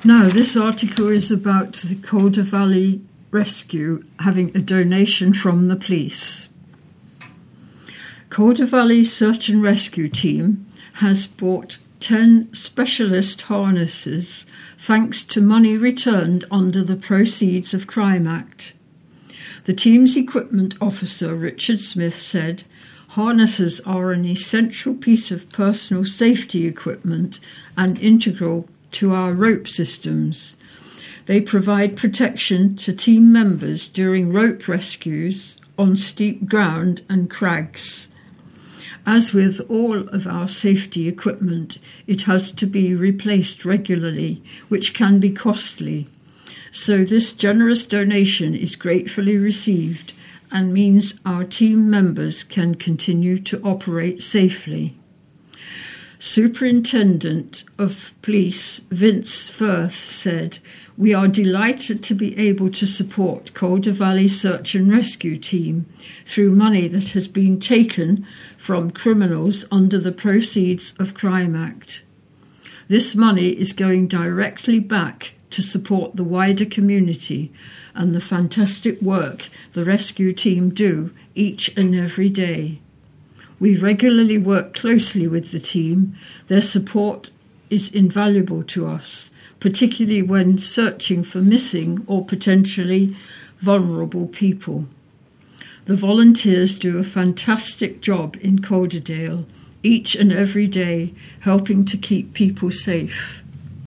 Now, this article is about the Calder Valley Rescue having a donation from the police. Calder Valley Search and Rescue Team has bought 10 specialist harnesses thanks to money returned under the Proceeds of Crime Act. The team's equipment officer, Richard Smith, said, "Harnesses are an essential piece of personal safety equipment and integral to our rope systems. They provide protection to team members during rope rescues on steep ground and crags. As with all of our safety equipment, it has to be replaced regularly, which can be costly. So this generous donation is gratefully received and means our team members can continue to operate safely." Superintendent of Police Vince Firth said, "We are delighted to be able to support Calder Valley Search and Rescue Team through money that has been taken from criminals under the Proceeds of Crime Act. This money is going directly back to support the wider community and the fantastic work the rescue team do each and every day. We regularly work closely with the team. Their support is invaluable to us, particularly when searching for missing or potentially vulnerable people. The volunteers do a fantastic job in Calderdale, each and every day, helping to keep people safe."